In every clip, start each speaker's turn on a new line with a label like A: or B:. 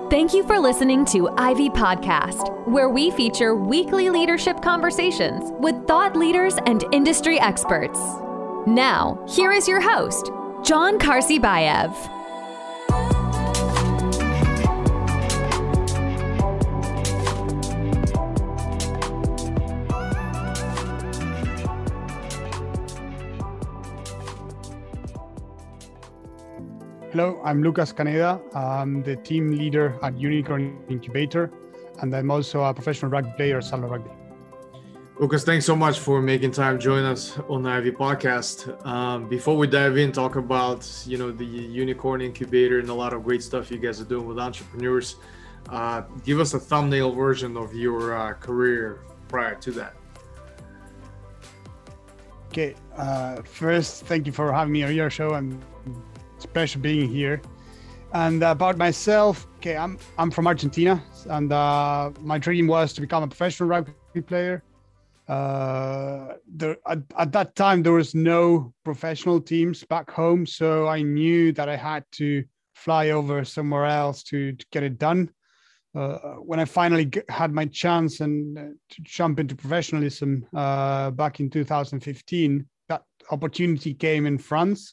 A: Thank you for listening to Ivy Podcast, where we feature weekly leadership conversations with thought leaders and industry experts. Now, here is your host, John Karsibayev.
B: Hello, I'm Lucas Caneda. I'm the team leader at Unicorn Incubator, and I'm also a professional rugby player at Salva Rugby.
C: Lucas, thanks so much for making time to join us on the Ivy Podcast. Before we dive in, talk about the Unicorn Incubator and a lot of great stuff you guys are doing with entrepreneurs. Give us a thumbnail version of your career prior to that.
B: Okay, first, thank you for having me on your show, and it's a pleasure being here. And about myself, okay, I'm from Argentina, and my dream was to become a professional rugby player. At that time, there was no professional teams back home, so I knew that I had to fly over somewhere else to get it done. When I finally had my chance and to jump into professionalism back in 2015, that opportunity came in France.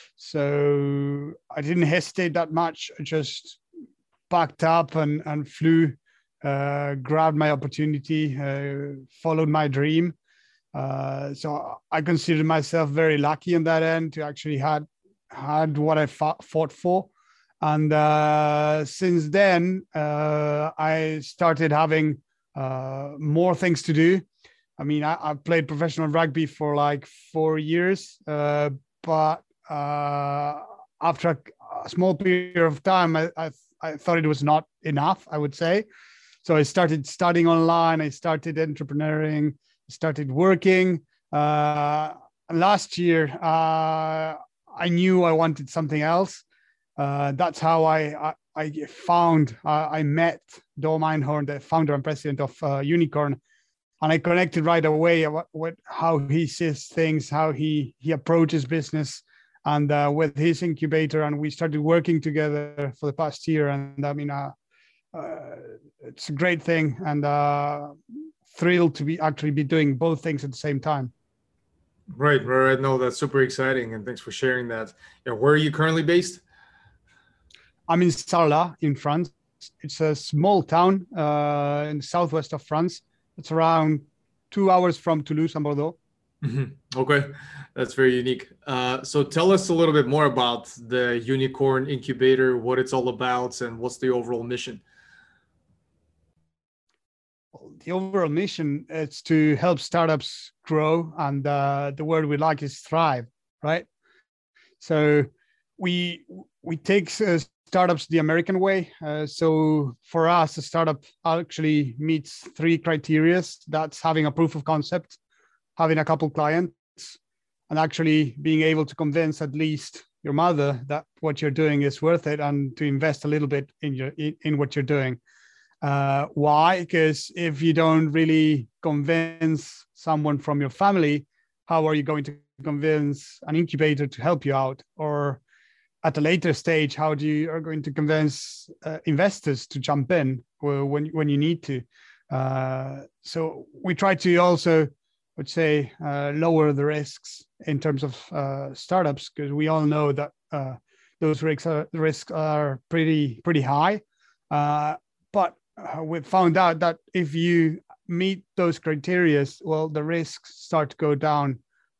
B: So I didn't hesitate that much. I just packed up and flew, grabbed my opportunity, followed my dream. So I consider myself very lucky on that end to actually had what I fought for. And since then, I started having more things to do. I mean, I played professional rugby for like 4 years, but after a small period of time, I thought it was not enough, I would say. So I started studying online. I started entrepreneuring, started working. Last year, I knew I wanted something else. That's how I met Dor Meinhorn, the founder and president of Unicorn. And I connected right away with how he sees things, how he approaches business, and with his incubator, and we started working together for the past year. And I mean, it's a great thing, and thrilled to be doing both things at the same time.
C: Right. No, that's super exciting, and thanks for sharing that. Where are you currently based?
B: I'm in Sarlat in France. It's a small town in the southwest of France. It's around 2 hours from Toulouse and Bordeaux.
C: Mm-hmm. Okay, that's very unique. So tell us a little bit more about the Unicorn Incubator, what it's all about, and what's the overall mission?
B: The overall mission is to help startups grow, and the word we like is thrive, right? So we take startups the American way. So for us, a startup actually meets 3 criteria. That's having a proof of concept, having a couple clients, and actually being able to convince at least your mother that what you're doing is worth it, and to invest a little bit in what you're doing. Why? Because if you don't really convince someone from your family, how are you going to convince an incubator to help you out? Or at a later stage, how are going to convince investors to jump in when you need to? So we try to also, I would say, lower the risks in terms of startups, because we all know that those risks are pretty high. But we found out that if you meet those criteria, well, the risks start to go down,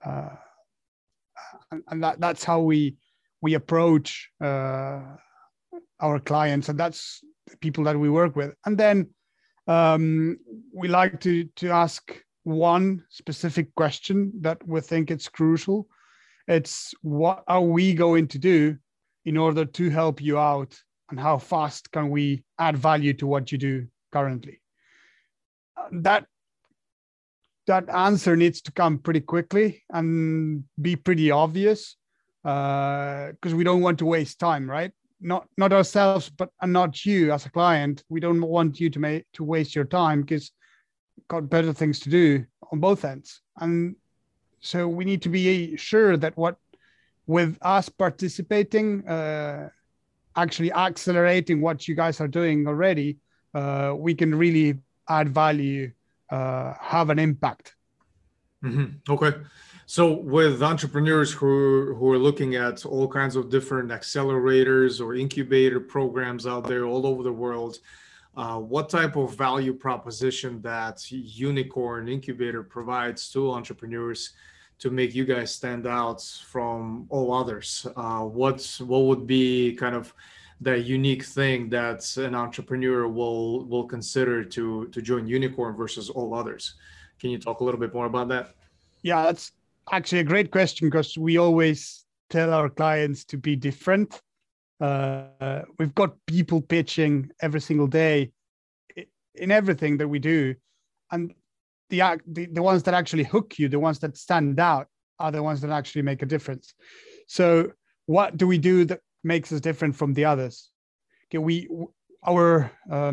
B: and that's how we approach our clients, and that's the people that we work with. And then we like to ask one specific question that we think it's crucial. It's, what are we going to do in order to help you out, and how fast can we add value to what you do currently? That answer needs to come pretty quickly and be pretty obvious, because we don't want to waste time, right? Not ourselves, but not you as a client. We don't want you to waste your time, because we've got better things to do on both ends. And so we need to be sure that with us participating, actually accelerating what you guys are doing already, we can really add value, have an impact.
C: Okay. So with entrepreneurs who are looking at all kinds of different accelerators or incubator programs out there all over the world, what type of value proposition that Unicorn Incubator provides to entrepreneurs to make you guys stand out from all others? What would be kind of the unique thing that an entrepreneur will consider to join Unicorn versus all others? Can you talk a little bit more about that?
B: Yeah, that's actually a great question, because we always tell our clients to be different. We've got people pitching every single day in everything that we do. And the ones that actually hook you, the ones that stand out, are the ones that actually make a difference. So what do we do that makes us different from the others? Okay, our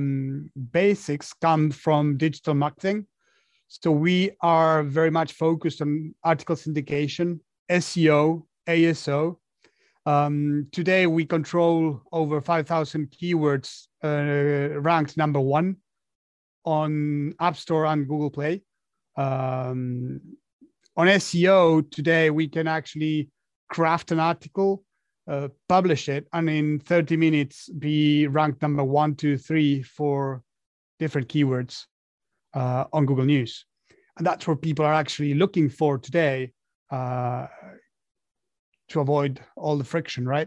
B: basics come from digital marketing. So we are very much focused on article syndication, SEO, ASO. Today, we control over 5,000 keywords, ranked number 1 on App Store and Google Play. On SEO, today, we can actually craft an article, publish it, and in 30 minutes be ranked number 1, 2, 3 for different keywords on Google News. And that's what people are actually looking for today, to avoid all the friction, right?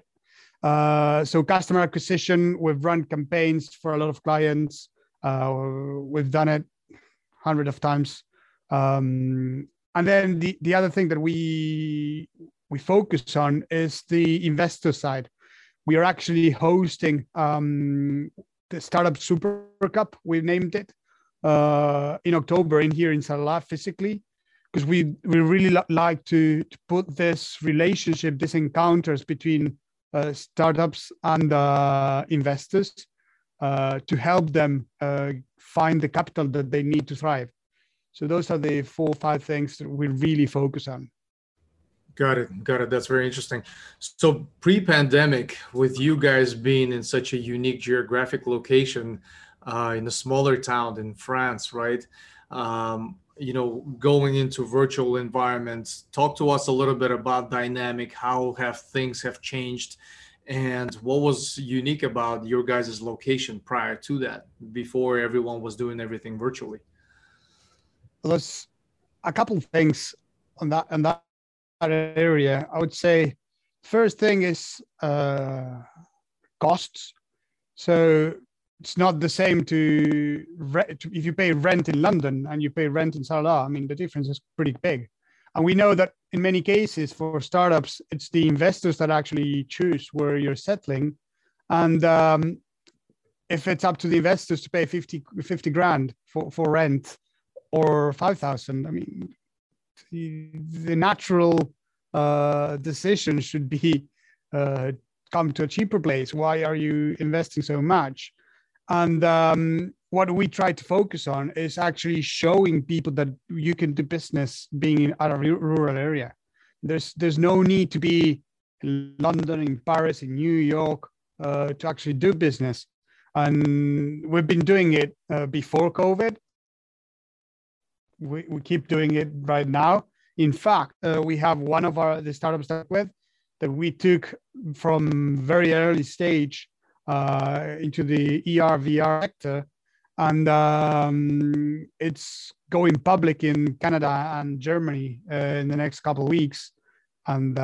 B: So customer acquisition, we've run campaigns for a lot of clients. We've done it hundreds of times. And then the other thing that we focus on is the investor side. We are actually hosting the Startup Super Cup, we've named it, in October here in Sarlat physically, because we really like to put this relationship, these encounters between startups and investors, to help them find the capital that they need to thrive. So those are the 4 or 5 things that we really focus on.
C: Got it. That's very interesting. So pre-pandemic, with you guys being in such a unique geographic location, in a smaller town in France, right? Going into virtual environments, talk to us a little bit about dynamic, how things have changed, and what was unique about your guys' location prior to that, before everyone was doing everything virtually?
B: Well, there's a couple of things on that area. I would say first thing is costs. So it's not the same to if you pay rent in London and you pay rent in Sarlat. I mean, the difference is pretty big. And we know that in many cases for startups, it's the investors that actually choose where you're settling. And if it's up to the investors to pay 50 grand for rent or 5,000, I mean, the natural decision should be come to a cheaper place. Why are you investing so much? And what we try to focus on is actually showing people that you can do business being at a rural area. There's no need to be in London, in Paris, in New York to actually do business. And we've been doing it before COVID. We keep doing it right now. In fact, we have one of the startups that we took from very early stage into the ER/VR sector, and it's going public in Canada and Germany in the next couple of weeks. And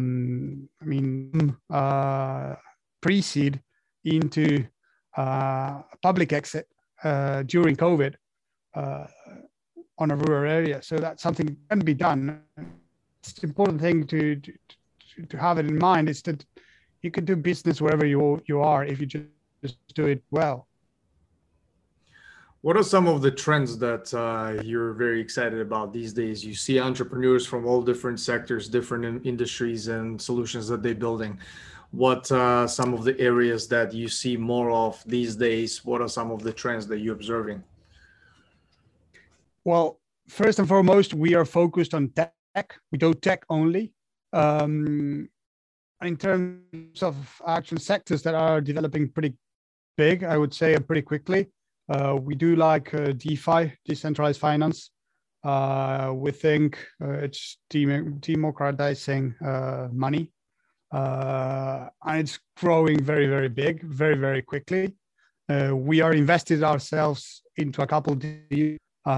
B: pre-seed into public exit during COVID on a rural area. So that's something that can be done. It's the important thing to have it in mind is that you can do business wherever you are if you just do it well.
C: What are some of the trends that you're very excited about these days? You see entrepreneurs from all different sectors, different industries and solutions that they're building. What some of the areas that you see more of these days? What are some of the trends that you're observing?
B: Well, first and foremost, we are focused on tech. We do tech only. in terms of actual sectors that are developing pretty big, I would say pretty quickly. We do like DeFi, decentralized finance. We think it's democratizing money. And it's growing very, very big, very, very quickly. We are invested ourselves into a couple deals.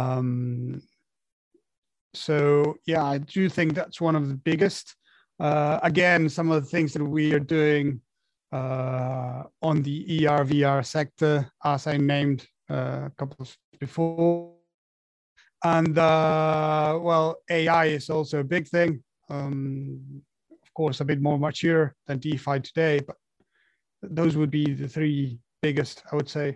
B: So yeah, I do think that's one of the biggest. Again, some of the things that we are doing on the ER/VR sector, as I named a couple of before. And well, AI is also a big thing. Of course, a bit more mature than DeFi today, but those would be the three biggest, I would say.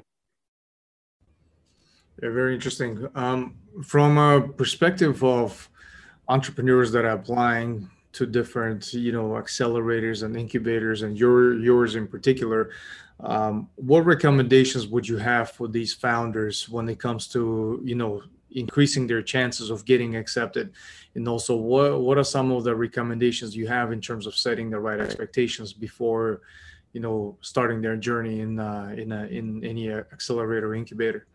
C: Yeah, very interesting. From a perspective of entrepreneurs that are applying to different, accelerators and incubators, and yours in particular, what recommendations would you have for these founders when it comes to, increasing their chances of getting accepted? And also, what are some of the recommendations you have in terms of setting the right expectations before, starting their journey in any accelerator or incubator?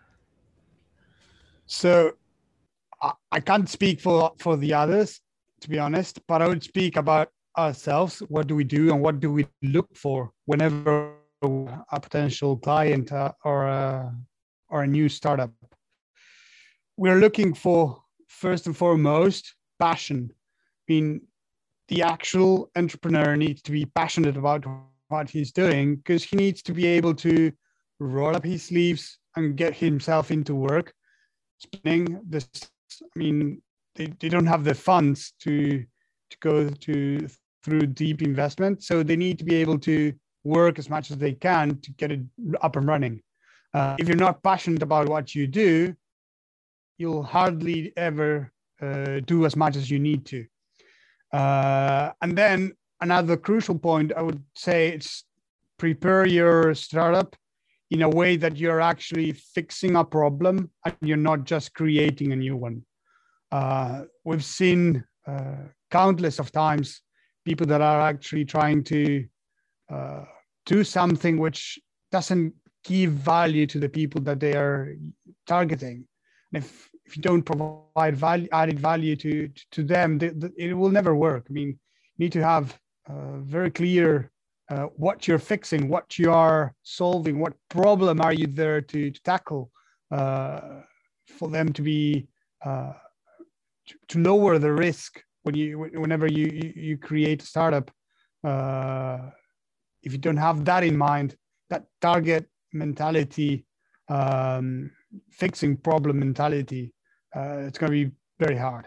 B: So I can't speak for the others, to be honest, but I would speak about ourselves. What do we do and what do we look for whenever a potential client or a new startup? We're looking for, first and foremost, passion. I mean, the actual entrepreneur needs to be passionate about what he's doing, because he needs to be able to roll up his sleeves and get himself into work. Spending this, I mean, they don't have the funds to go through deep investment, so they need to be able to work as much as they can to get it up and running. If you're not passionate about what you do, you'll hardly ever do as much as you need to. And then another crucial point, I would say, it's prepare your startup in a way that you're actually fixing a problem and you're not just creating a new one. We've seen countless of times people that are actually trying to do something which doesn't give value to the people that they are targeting. And if you don't provide added value to them, it will never work. I mean, you need to have very clear what you're fixing, what you are solving, what problem are you there to tackle, for them to be to lower the risk whenever you create a startup. If you don't have that in mind, that target mentality, fixing problem mentality, it's going to be very hard.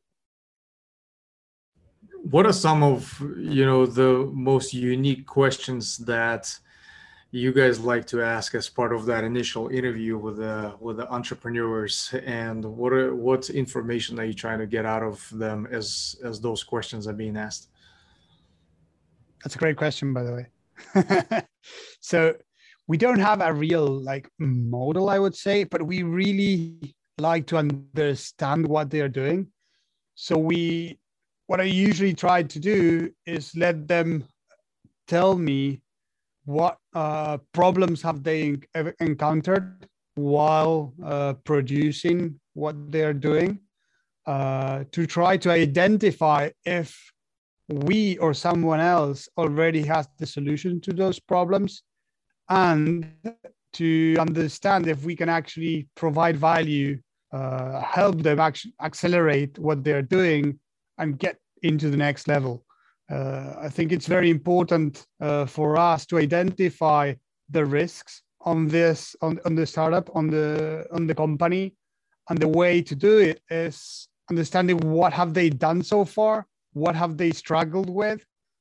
C: What are some of the most unique questions that you guys like to ask as part of that initial interview with the entrepreneurs, and what information are you trying to get out of them as those questions are being asked?
B: That's a great question, by the way. So we don't have a real model, I would say, but we really like to understand what they're doing. So what I usually try to do is let them tell me what problems have they encountered while producing what they're doing, to try to identify if we or someone else already has the solution to those problems, and to understand if we can actually provide value, help them accelerate what they're doing and get into the next level. I think it's very important for us to identify the risks on the startup, on the company, and the way to do it is understanding what have they done so far, what have they struggled with,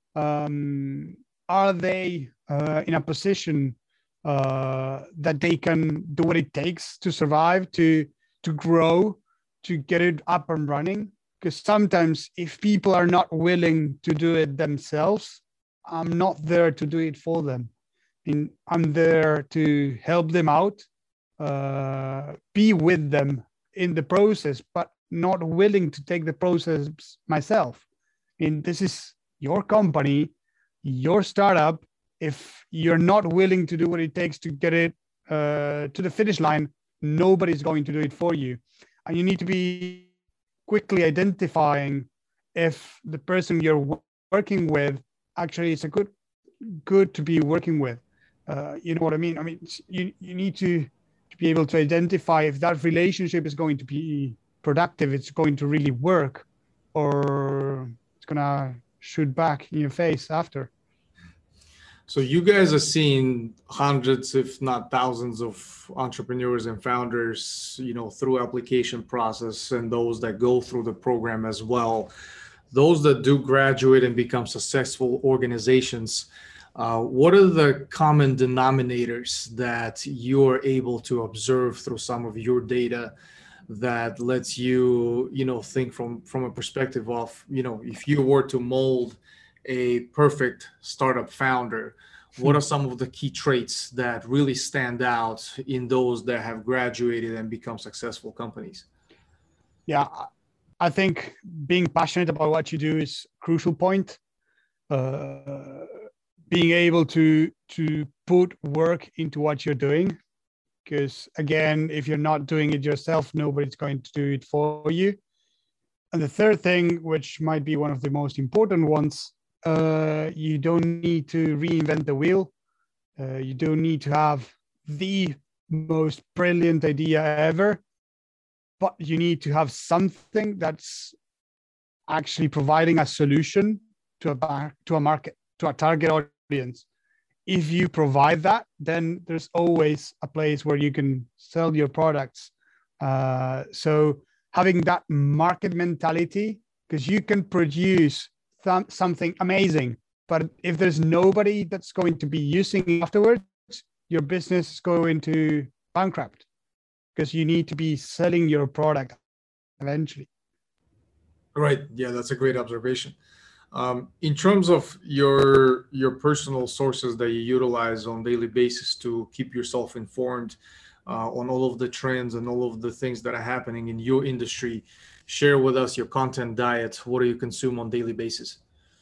B: are they in a position that they can do what it takes to survive, to grow, to get it up and running. Because sometimes if people are not willing to do it themselves, I'm not there to do it for them. I'm there to help them out, be with them in the process, but not willing to take the process myself. This is your company. your startup, if you're not willing to do what it takes to get it to the finish line, nobody's going to do it for you. And you need to be quickly identifying if the person you're working with actually is a good to be working with. You know what I mean? I mean, you need to be able to identify if that relationship is going to be productive, it's going to really work, or it's gonna shoot back in your face after.
C: So you guys are seeing hundreds, if not thousands, of entrepreneurs and founders, through application process, and those that go through the program as well. Those that do graduate and become successful organizations, what are the common denominators that you're able to observe through some of your data that lets you, think from a perspective of, if you were to mold a perfect startup founder, what are some of the key traits that really stand out in those that have graduated and become successful companies?
B: Yeah, I think being passionate about what you do is a crucial point. Being able to put work into what you're doing, because again, if you're not doing it yourself, nobody's going to do it for you. And the third thing, which might be one of the most important ones, you don't need to reinvent the wheel. You don't need to have the most brilliant idea ever, but you need to have something that's actually providing a solution to a market, to a target audience. If you provide that, then there's always a place where you can sell your products. So having that market mentality, because you can produce something amazing, but if there's nobody that's going to be using it afterwards, your business is going to bankrupt, because you need to be selling your product eventually.
C: Right. Yeah, that's a great observation. In terms of your personal sources that you utilize on a daily basis to keep yourself informed on all of the trends and all of the things that are happening in your industry, share with us your content diet. What do you consume on a daily basis?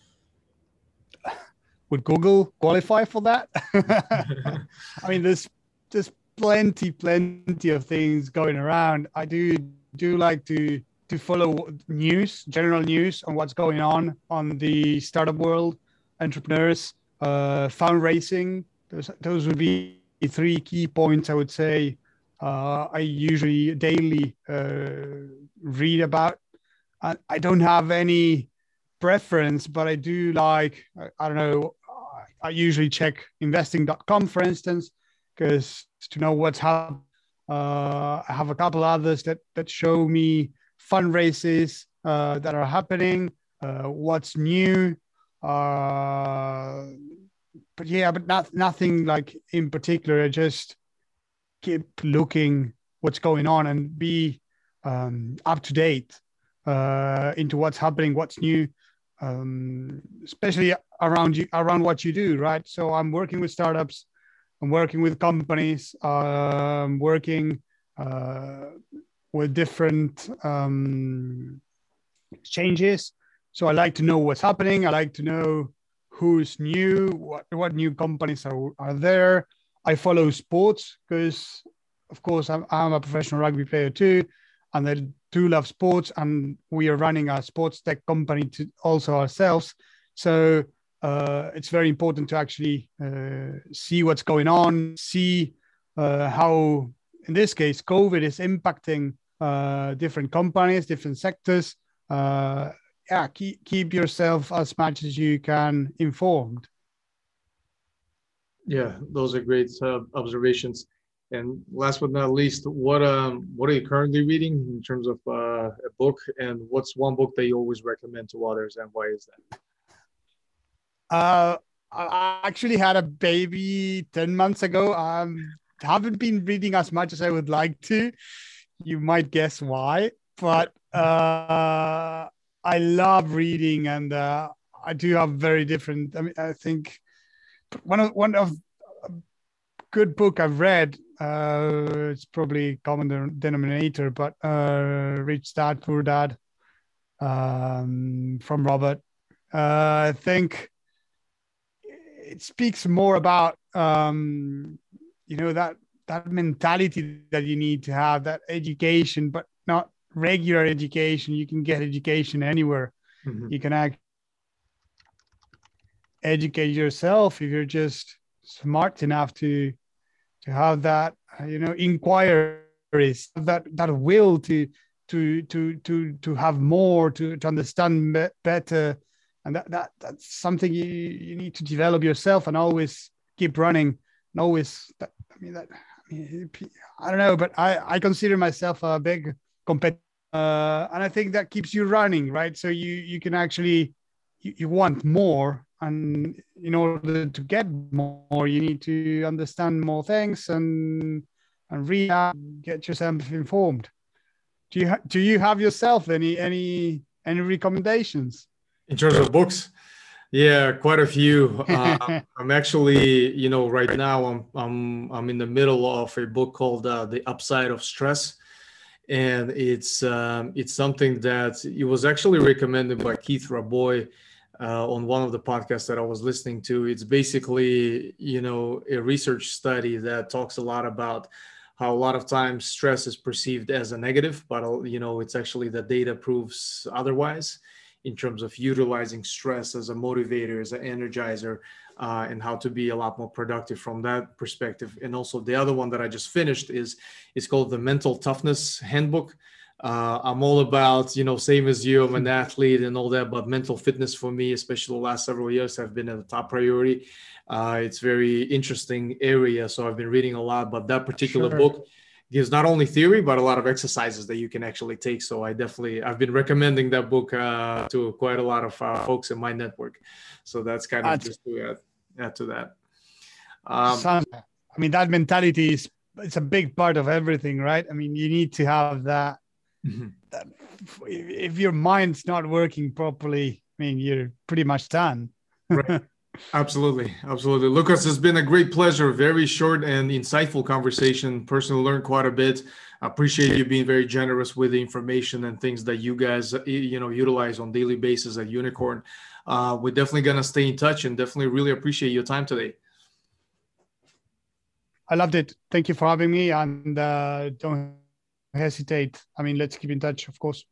B: Would Google qualify for that? I mean, there's plenty of things going around. I do like to follow news, general news on what's going on the startup world, entrepreneurs, fundraising. Those would be 3 key points I would say I usually daily read about. I don't have any preference, but I do like, I don't know, I usually check investing.com, for instance, because to know what's happening. I have a couple others that show me fundraisers that are happening, what's new. But nothing like in particular. I just keep looking what's going on and be up to date into what's happening, what's new, especially around what you do, right? So I'm working with startups, I'm working with companies, working with different exchanges. So I like to know what's happening. I like to know who's new, what new companies are there. I follow sports because, of course, I'm a professional rugby player too, and I do love sports. And we are running a sports tech company also ourselves. So it's very important to actually see what's going on, see how, in this case, COVID is impacting different companies, different sectors. Keep yourself as much as you can informed.
C: Yeah, those are great observations. And last but not least, what are you currently reading in terms of a book? And what's one book that you always recommend to others, and why is that?
B: I actually had a baby 10 months ago. Haven't been reading as much as I would like to. You might guess why, but I love reading, and I do have very different. I mean, I think one of a good book I've read. It's probably common denominator, but Rich Dad Poor Dad from Robert. I think it speaks more about that mentality that you need to have, that education, but not regular education. You can get education anywhere.
C: Mm-hmm.
B: You can educate yourself if you're just smart enough to have that inquiries, that will to have more, to understand better, and that's something you need to develop yourself and always keep running, and always I don't know, but I consider myself a big competitor, and I think that keeps you running, right? So you can actually you want more, and in order to get more, you need to understand more things and read, get yourself informed. Do you have yourself any recommendations
C: in terms of books? Yeah, quite a few. I'm actually, right now I'm in the middle of a book called The Upside of Stress, and it's something that it was actually recommended by Keith Rabois on one of the podcasts that I was listening to. It's basically, a research study that talks a lot about how a lot of times stress is perceived as a negative, but it's actually the data proves otherwise, in terms of utilizing stress as a motivator, as an energizer, and how to be a lot more productive from that perspective. And also the other one that I just finished is called the Mental Toughness Handbook. I'm all about, same as you, I'm an athlete and all that, but mental fitness for me, especially the last several years, have been a top priority. It's very interesting area. So I've been reading a lot, but that particular book gives not only theory, but a lot of exercises that you can actually take. So I've been recommending that book to quite a lot of folks in my network. So that's kind of just to add to that.
B: That mentality it's a big part of everything, right? I mean, you need to have that. Mm-hmm. That if your mind's not working properly, you're pretty much done.
C: Right. Absolutely. Lucas, it's been a great pleasure. Very short and insightful conversation. Personally learned quite a bit. I appreciate you being very generous with the information and things that you guys, utilize on a daily basis at Unicorn. We're definitely going to stay in touch, and definitely really appreciate your time today.
B: I loved it. Thank you for having me, and don't hesitate. Let's keep in touch, of course.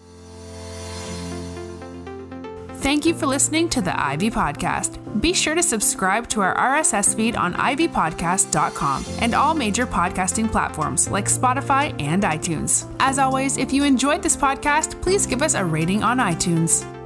D: Thank you for listening to the Ivy Podcast. Be sure to subscribe to our RSS feed on ivypodcast.com and all major podcasting platforms like Spotify and iTunes. As always, if you enjoyed this podcast, please give us a rating on iTunes.